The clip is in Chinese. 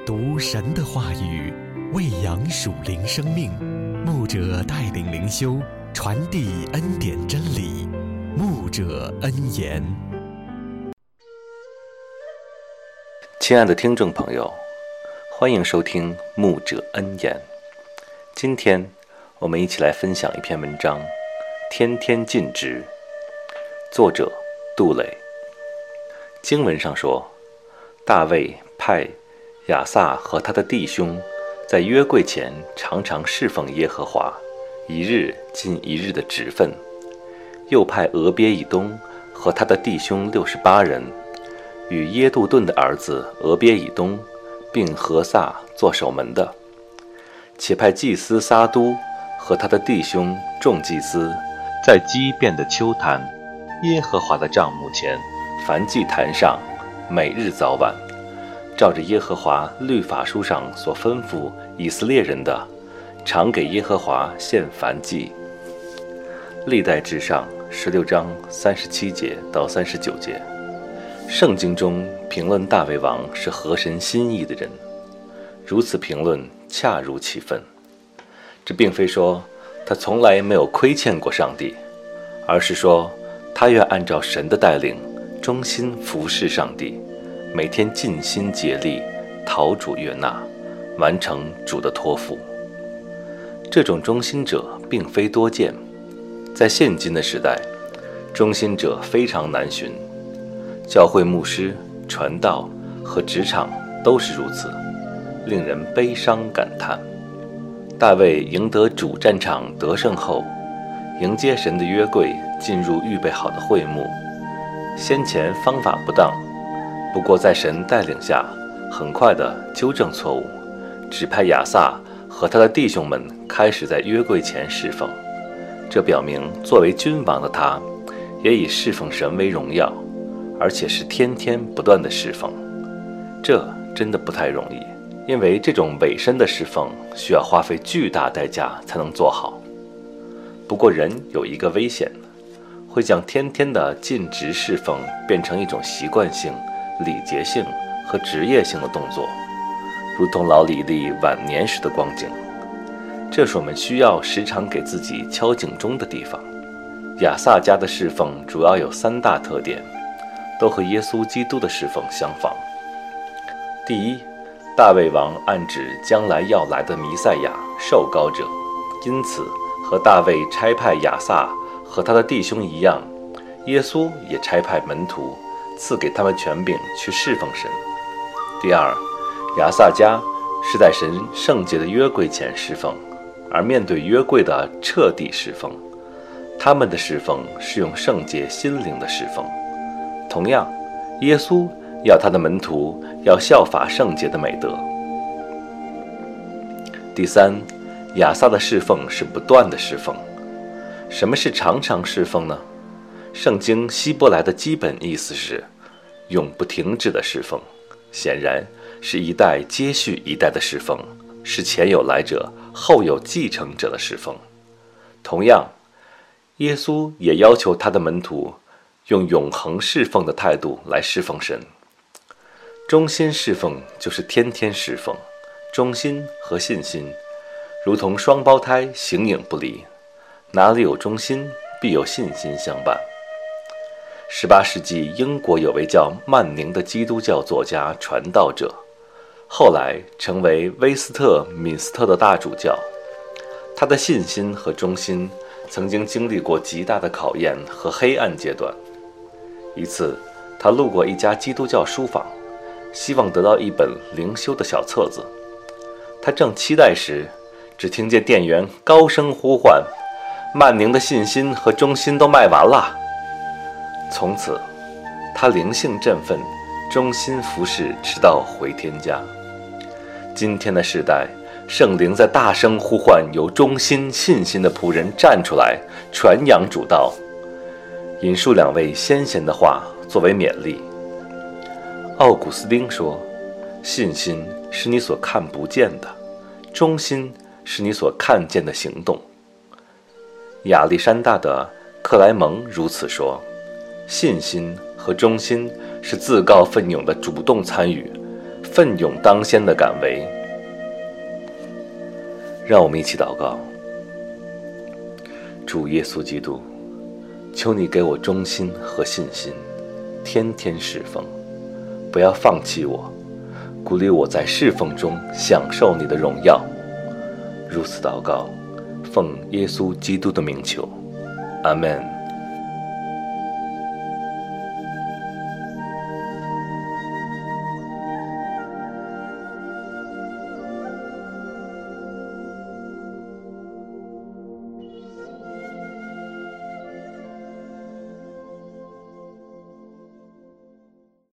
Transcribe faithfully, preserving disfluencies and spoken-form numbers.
读神的话语，喂养属灵生命。牧者带领灵修，传递恩典真理。牧者恩言。 亲爱的听众朋友，欢迎收听牧者恩言。今天我们一起来分享一篇文章，天天尽职。作者杜磊。经文上说，大卫派亚萨和他的弟兄在约柜前常常侍奉耶和华，一日尽一日的职分。又派俄别以东和他的弟兄六十八人，与耶杜顿的儿子俄别以东并何撒做守门的，且派祭司撒都和他的弟兄众祭司，在基遍的丘坛耶和华的帐幕前燔祭坛上，每日早晚照着耶和华律法书上所吩咐以色列人的，常给耶和华献燔祭。历代志上十六章三十七节到三十九节。圣经中评论大卫王是合神心意的人，如此评论恰如其分。这并非说他从来没有亏欠过上帝，而是说他愿按照神的带领，忠心服侍上帝，每天尽心竭力讨主悦纳，完成主的托付。这种忠心者并非多见，在现今的时代，忠心者非常难寻。教会牧师、传道和职场都是如此，令人悲伤感叹。大卫赢得主战场得胜后，迎接神的约柜进入预备好的会幕，先前方法不当，不过在神带领下，很快地纠正错误，指派亚萨和他的弟兄们开始在约柜前侍奉。这表明作为君王的他，也以侍奉神为荣耀，而且是天天不断的侍奉。这真的不太容易，因为这种委身的侍奉需要花费巨大代价才能做好。不过人有一个危险，会将天天的尽职侍奉变成一种习惯性、礼节性和职业性的动作，如同老李丽晚年时的光景。这是我们需要时常给自己敲警钟的地方。亚萨家的侍奉主要有三大特点，都和耶稣基督的侍奉相仿。第一，大卫王暗指将来要来的弥赛亚受膏者，因此和大卫差派亚萨和他的弟兄一样，耶稣也差派门徒，赐给他们权柄去侍奉神。第二，亚萨家是在神圣洁的约柜前侍奉，而面对约柜的彻底侍奉，他们的侍奉是用圣洁心灵的侍奉。同样，耶稣要他的门徒要效法圣洁的美德。第三，亚萨的侍奉是不断的侍奉。什么是常常侍奉呢？圣经希伯来的基本意思是永不停止的侍奉，显然是一代接续一代的侍奉，是前有来者后有继承者的侍奉。同样，耶稣也要求他的门徒用永恒侍奉的态度来侍奉神。忠心侍奉就是天天侍奉，忠心和信心如同双胞胎形影不离，哪里有忠心，必有信心相伴。十八世纪英国有位叫曼宁的基督教作家传道者，后来成为威斯特敏斯特的大主教。他的信心和忠心曾经经历过极大的考验和黑暗阶段。一次，他路过一家基督教书坊，希望得到一本灵修的小册子。他正期待时，只听见店员高声呼唤：“曼宁的信心和忠心都卖完了。”从此，他灵性振奋，忠心服侍，直到回天家。今天的时代，圣灵在大声呼唤有忠心信心的仆人站出来，传扬主道。引述两位先贤的话作为勉励。奥古斯丁说，信心是你所看不见的，忠心是你所看见的行动。亚历山大的克莱蒙如此说，信心和忠心是自告奋勇的主动参与， 奋勇当先的敢为。让我们一起祷告。主耶稣基督，求你给我忠心和信心，天天侍奉，不要放弃我，鼓励我在侍奉中享受你的荣耀。如此祷告，奉耶稣基督的名求，阿们。